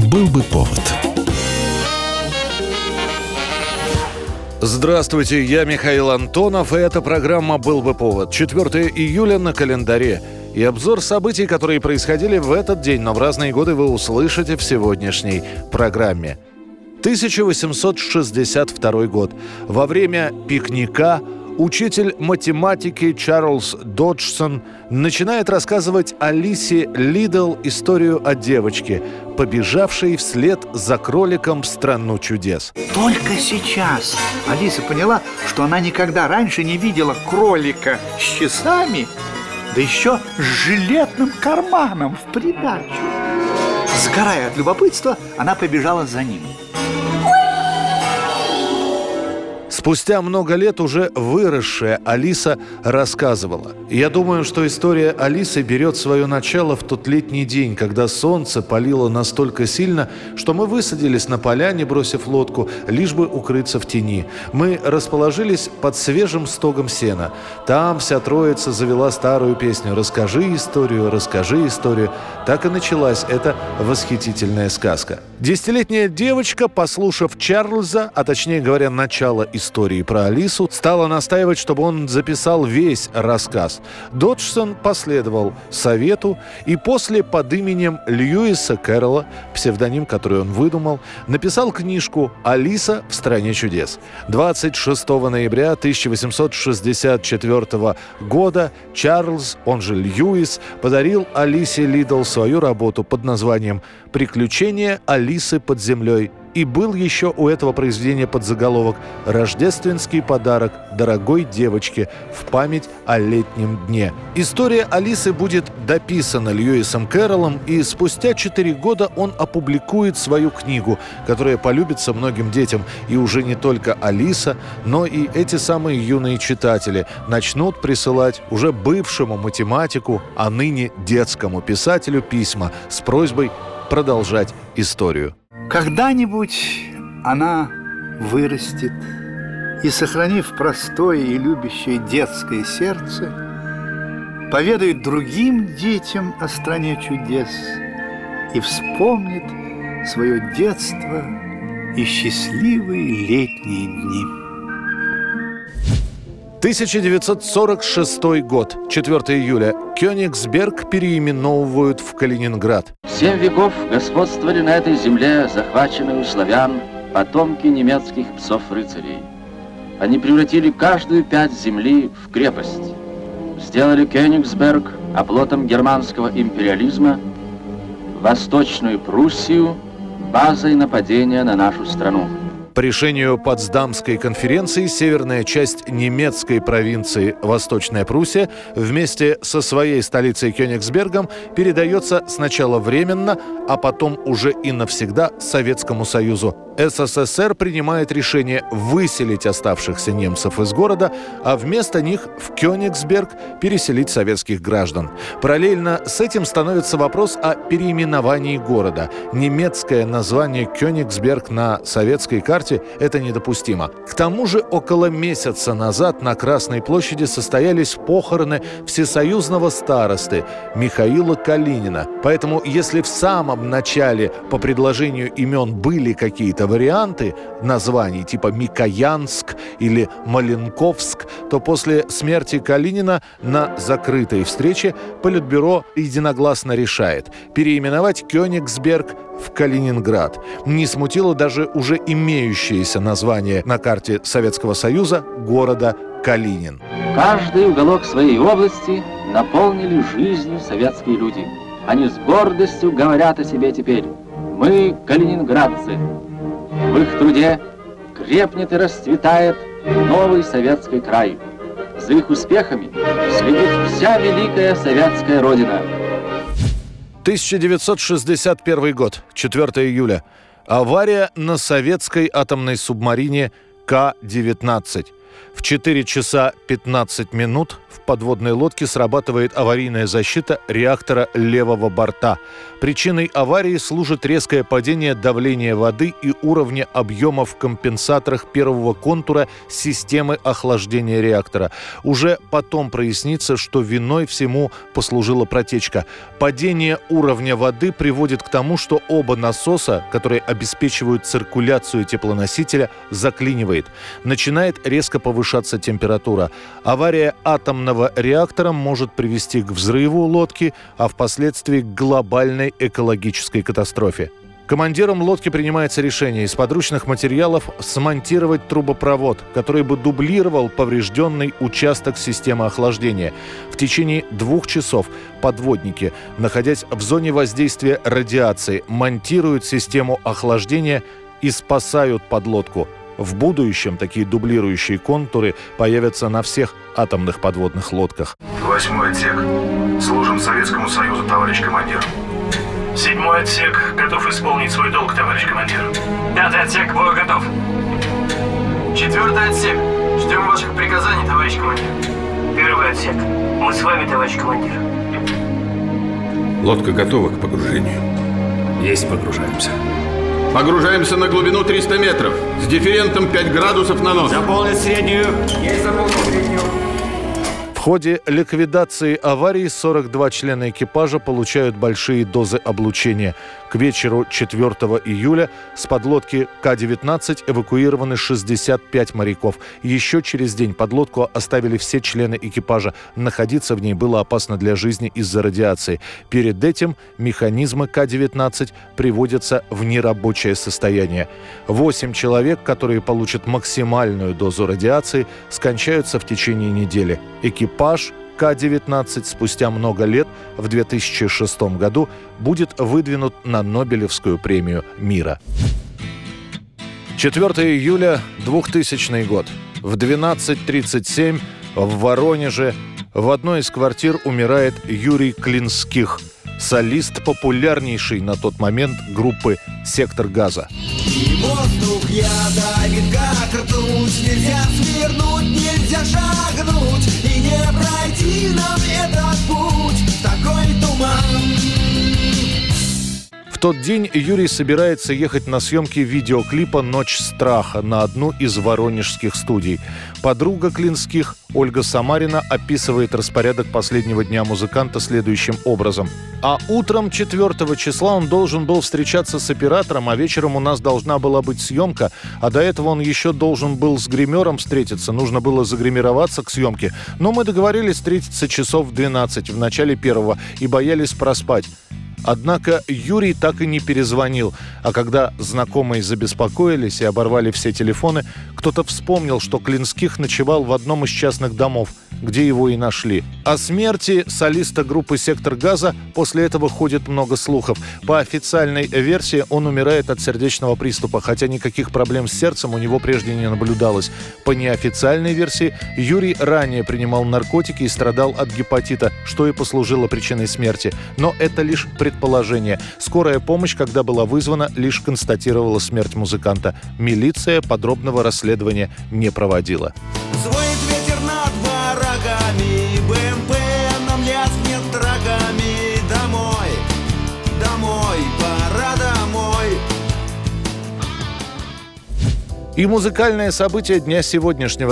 Был бы повод. Здравствуйте, я Михаил Антонов, и эта программа «Был бы повод». 4 июля на календаре. И обзор событий, которые происходили в этот день, но в разные годы, вы услышите в сегодняшней программе. 1862 год. Во время пикника учитель математики Чарльз Доджсон начинает рассказывать Алисе Лидл историю о девочке, побежавшей вслед за кроликом в страну чудес. Только сейчас Алиса поняла, что она никогда раньше не видела кролика с часами, да еще с жилетным карманом в придачу. Сгорая от любопытства, она побежала за ним. Спустя много лет уже выросшая Алиса рассказывала: «Я думаю, что история Алисы берет свое начало в тот летний день, когда солнце палило настолько сильно, что мы высадились на поляне, бросив лодку, лишь бы укрыться в тени. Мы расположились под свежим стогом сена. Там вся троица завела старую песню «Расскажи историю, расскажи историю». Так и началась эта восхитительная сказка». Десятилетняя девочка, послушав Чарльза, а точнее говоря, начало истории про Алису, стала настаивать, чтобы он записал весь рассказ. Доджсон последовал совету и после под именем Льюиса Кэрролла, псевдоним, который он выдумал, написал книжку «Алиса в стране чудес». 26 ноября 1864 года Чарльз, он же Льюис, подарил Алисе Лидл свою работу под названием «Приключения Алисы под землей». И был еще у этого произведения подзаголовок «Рождественский подарок дорогой девочке в память о летнем дне». История Алисы будет дописана Льюисом Кэрроллом, и спустя 4 года он опубликует свою книгу, которая полюбится многим детям. И уже не только Алиса, но и эти самые юные читатели начнут присылать уже бывшему математику, а ныне детскому писателю письма с просьбой продолжать историю. Когда-нибудь она вырастет и, сохранив простое и любящее детское сердце, поведает другим детям о стране чудес и вспомнит свое детство и счастливые летние дни. 1946 год, 4 июля. Кёнигсберг переименовывают в Калининград. 7 веков господствовали на этой земле захваченные у славян потомки немецких псов-рыцарей. Они превратили каждую пять земли в крепость. Сделали Кёнигсберг оплотом германского империализма, Восточную Пруссию базой нападения на нашу страну. По решению Потсдамской конференции северная часть немецкой провинции Восточная Пруссия вместе со своей столицей Кёнигсбергом передается сначала временно, а потом уже и навсегда Советскому Союзу. СССР принимает решение выселить оставшихся немцев из города, а вместо них в Кёнигсберг переселить советских граждан. Параллельно с этим становится вопрос о переименовании города. Немецкое название Кёнигсберг на советской карте – это недопустимо. К тому же около месяца назад на Красной площади состоялись похороны всесоюзного старосты Михаила Калинина. Поэтому если в самом начале по предложению имен были какие-то варианты названий типа Микоянск или Маленковск, то после смерти Калинина на закрытой встрече Политбюро единогласно решает переименовать Кёнигсберг в Калининград. Не смутило даже уже имеющееся название на карте Советского Союза города Калинин. Каждый уголок своей области наполнили жизнью советские люди. Они с гордостью говорят о себе теперь: «Мы калининградцы». В их труде крепнет и расцветает новый советский край. За их успехами следит вся великая советская родина. 1961 год, 4 июля. Авария на советской атомной субмарине К-19. В 4 часа 15 минут в подводной лодке срабатывает аварийная защита реактора левого борта. Причиной аварии служит резкое падение давления воды и уровня объема в компенсаторах первого контура системы охлаждения реактора. Уже потом прояснится, что виной всему послужила протечка. Падение уровня воды приводит к тому, что оба насоса, которые обеспечивают циркуляцию теплоносителя, заклинивает. Начинает резко повышаться температура. Авария атомного реактора может привести к взрыву лодки, а впоследствии к глобальной экологической катастрофе. Командиром лодки принимается решение из подручных материалов смонтировать трубопровод, который бы дублировал поврежденный участок системы охлаждения. В течение 2 часов подводники, находясь в зоне воздействия радиации, монтируют систему охлаждения и спасают подлодку. В будущем такие дублирующие контуры появятся на всех атомных подводных лодках. 8-й отсек. Служим Советскому Союзу, товарищ командир. 7-й отсек готов исполнить свой долг, товарищ командир. 5-й отсек к бою готов. 4-й отсек. Ждем ваших приказаний, товарищ командир. 1-й отсек. Мы с вами, товарищ командир. Лодка готова к погружению. Есть, погружаемся. Погружаемся на глубину 300 метров. С дифферентом 5 градусов на нос. Заполнить среднюю. Есть заполнить среднюю. В ходе ликвидации аварии 42 члена экипажа получают большие дозы облучения. К вечеру 4 июля с подлодки К-19 эвакуированы 65 моряков. Еще через день подлодку оставили все члены экипажа. Находиться в ней было опасно для жизни из-за радиации. Перед этим механизмы К-19 приводятся в нерабочее состояние. 8 человек, которые получат максимальную дозу радиации, скончаются в течение недели. Экипаж К-19 спустя много лет, в 2006 году, будет выдвинут на Нобелевскую премию мира. 4 июля 2000 год. В 12:37 в Воронеже в одной из квартир умирает Юрий Клинских, солист популярнейшей на тот момент группы «Сектор газа». И воздух ядовит, как ртуть. Нельзя свернуть, нельзя шагнуть, и не пройти нам этот путь, такой туман. В тот день Юрий собирается ехать на съемки видеоклипа «Ночь страха» на одну из воронежских студий. Подруга Клинских, Ольга Самарина, описывает распорядок последнего дня музыканта следующим образом. А утром 4 числа он должен был встречаться с оператором, а вечером у нас должна была быть съемка, а до этого он еще должен был с гримером встретиться, нужно было загримироваться к съемке. Но мы договорились встретиться часов в 12 в начале 1 и боялись проспать. Однако Юрий так и не перезвонил, а когда знакомые забеспокоились и оборвали все телефоны, кто-то вспомнил, что Клинских ночевал в одном из частных домов, где его и нашли. О смерти солиста группы «Сектор газа» после этого ходит много слухов. По официальной версии он умирает от сердечного приступа, хотя никаких проблем с сердцем у него прежде не наблюдалось. По неофициальной версии Юрий ранее принимал наркотики и страдал от гепатита, что и послужило причиной смерти. Но это лишь предположение. Скорая помощь, когда была вызвана, лишь констатировала смерть музыканта. Милиция подробного расследования не проводила. Звонит ветер над бараками, БМП нам лязгнет рогами. Домой, домой, пора домой. И музыкальное событие дня сегодняшнего.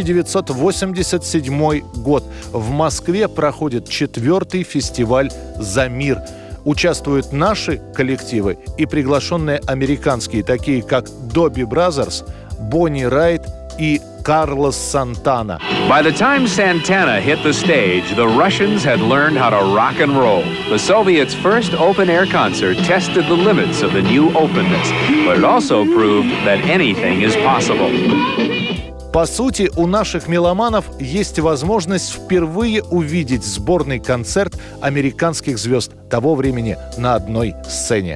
1987 год. В Москве проходит 4-й фестиваль «За мир». Участвуют наши коллективы и приглашенные американские, такие как Добби Бразерс, Бонни Райт и Карлос Сантана. By the time Santana hit the stage, the Russians had learned how to rock and roll. The Soviets' first open-air concert tested the limits of the new openness, but it also proved that anything is possible. По сути, у наших меломанов есть возможность впервые увидеть сборный концерт американских звезд того времени на одной сцене.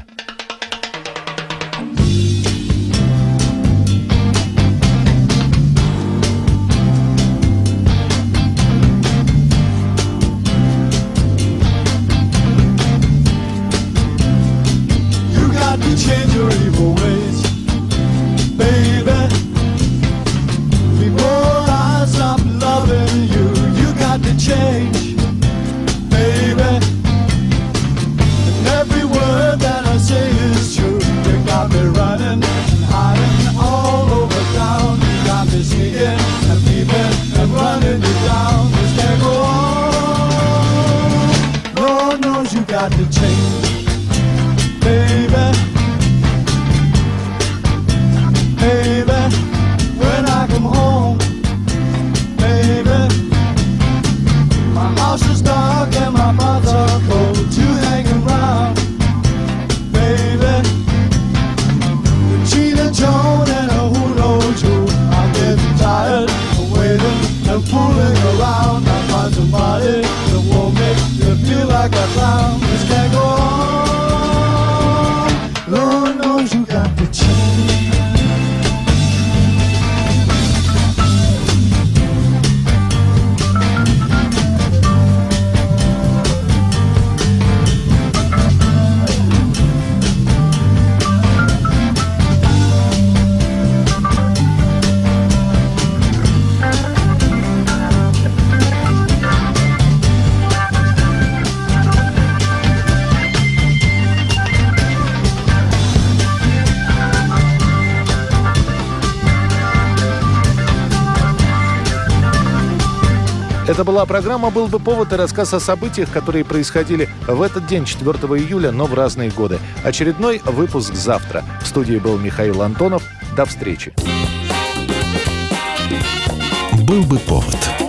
Before I stop loving you, you got to Это была программа «Был бы повод» и рассказ о событиях, которые происходили в этот день, 4 июля, но в разные годы. Очередной выпуск завтра. В студии был Михаил Антонов. До встречи. «Был бы повод».